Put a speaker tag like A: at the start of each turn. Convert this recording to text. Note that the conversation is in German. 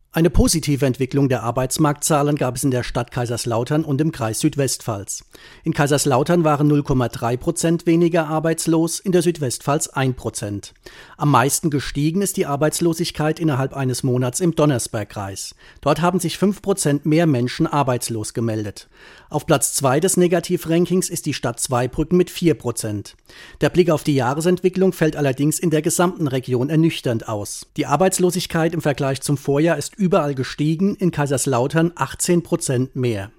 A: Eine positive Entwicklung der Arbeitsmarktzahlen gab es in der Stadt Kaiserslautern und im Kreis Südwestpfalz. In Kaiserslautern waren 0,3% weniger arbeitslos, in der Südwestpfalz 1%. Am meisten gestiegen ist die Arbeitslosigkeit innerhalb eines Monats im Donnersbergkreis. Dort haben sich 5% mehr Menschen arbeitslos gemeldet. Auf Platz 2 des Negativrankings ist die Stadt Zweibrücken mit 4%. Der Blick auf die Jahresentwicklung fällt allerdings in der gesamten Region ernüchternd aus. Die Arbeitslosigkeit im Vergleich zum Vorjahr ist überall gestiegen, in Kaiserslautern 18% mehr.